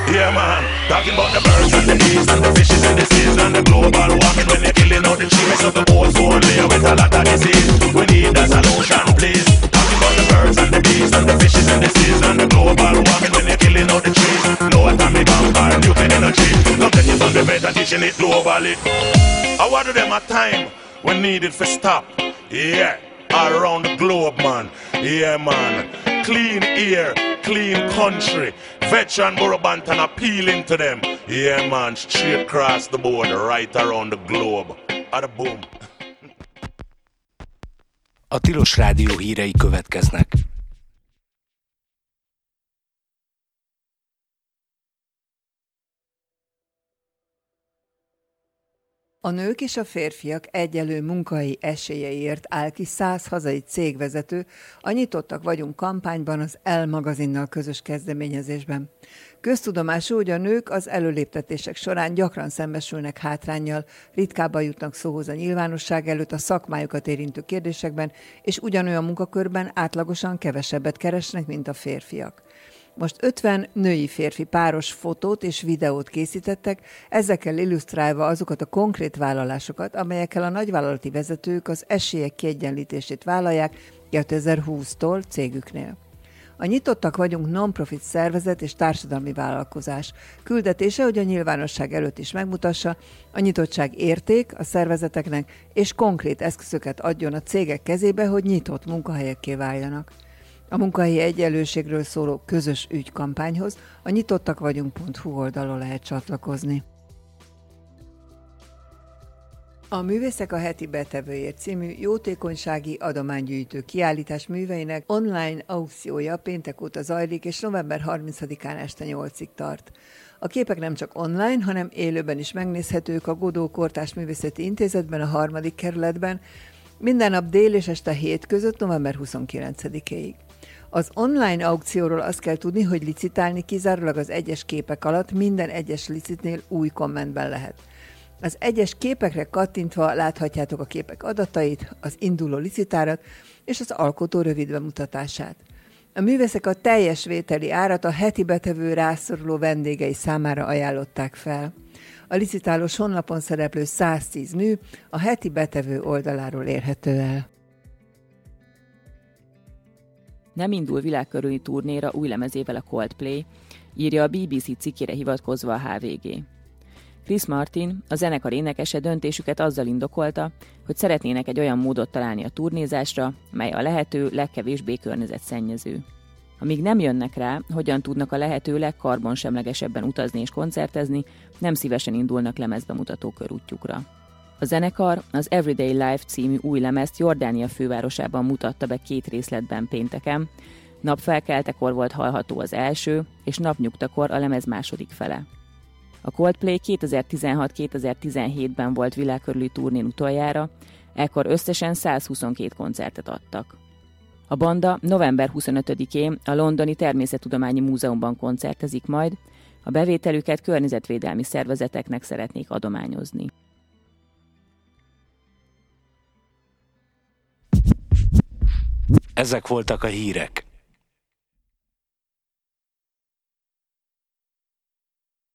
Yeah man, talking about the birds and the bees and the fishes and the seas and the global warming. When they're killing all the trees of the ozone layer with a lot of disease, we need a solution please. Talking about the birds and the bees and the fishes and the seas and the global warming. When they're killing all the trees, no atomic bomb or nuclear energy. Come take it from the bed and teaching it globally. I want them a time when needed for stop. Yeah, around the globe man. Yeah man, clean air, clean country. Veteran Burabantan appealing to them. Yeah man, straight across the board, right around the globe. Ada boom. A Tilos Rádió hírei következnek. A nők és a férfiak egyenlő munkahelyi esélyeiért áll ki 100 hazai cégvezető a Nyitottak vagyunk kampányban az Elle magazinnal közös kezdeményezésben. Köztudomású, hogy a nők az előléptetések során gyakran szembesülnek hátránnyal, ritkábban jutnak szóhoz a nyilvánosság előtt a szakmájukat érintő kérdésekben, és ugyanolyan munkakörben átlagosan kevesebbet keresnek, mint a férfiak. Most 50 női-férfi páros fotót és videót készítettek, ezekkel illusztrálva azokat a konkrét vállalásokat, amelyekkel a nagyvállalati vezetők az esélyek kiegyenlítését vállalják 2020-tól cégüknél. A Nyitottak vagyunk non-profit szervezet és társadalmi vállalkozás. Küldetése, hogy a nyilvánosság előtt is megmutassa, a nyitottság érték a szervezeteknek, és konkrét eszközöket adjon a cégek kezébe, hogy nyitott munkahelyekké váljanak. A munkahelyi egyenlőségről szóló közös ügykampányhoz a nyitottakvagyunk.hu oldalon lehet csatlakozni. A Művészek a heti betevőért című jótékonysági adománygyűjtő kiállítás műveinek online aukciója péntek óta zajlik, és november 30-án este 8-ig tart. A képek nem csak online, hanem élőben is megnézhetők a Godó Kortárs Művészeti Intézetben, a 3. kerületben, minden nap dél és este 7 között november 29-ig. Az online aukcióról azt kell tudni, hogy licitálni kizárólag az egyes képek alatt minden egyes licitnél új kommentben lehet. Az egyes képekre kattintva láthatjátok a képek adatait, az induló licitárat és az alkotó rövid bemutatását. A művészek a teljes vételi árat a heti betevő rászoruló vendégei számára ajánlották fel. A licitálós honlapon szereplő 110 mű a heti betevő oldaláról érhető el. Nem indul világkörüli turnéra új lemezével a Coldplay, írja a BBC cikkére hivatkozva a HVG. Chris Martin, a zenekar énekese döntésüket azzal indokolta, hogy szeretnének egy olyan módot találni a turnézásra, mely a lehető legkevésbé környezetszennyező. Amíg nem jönnek rá, hogyan tudnak a lehető legkarbonsemlegesebben utazni és koncertezni, nem szívesen indulnak lemezbemutató körútjukra. A zenekar az Everyday Life című új lemezt Jordánia fővárosában mutatta be 2 részletben pénteken, napfelkeltekor volt hallható az első, és napnyugtakor a lemez második fele. A Coldplay 2016-2017-ben volt világkörüli turnén utoljára, ekkor összesen 122 koncertet adtak. A banda november 25-én a Londoni Természettudományi Múzeumban koncertezik majd, a bevételüket környezetvédelmi szervezeteknek szeretnék adományozni. Ezek voltak a hírek.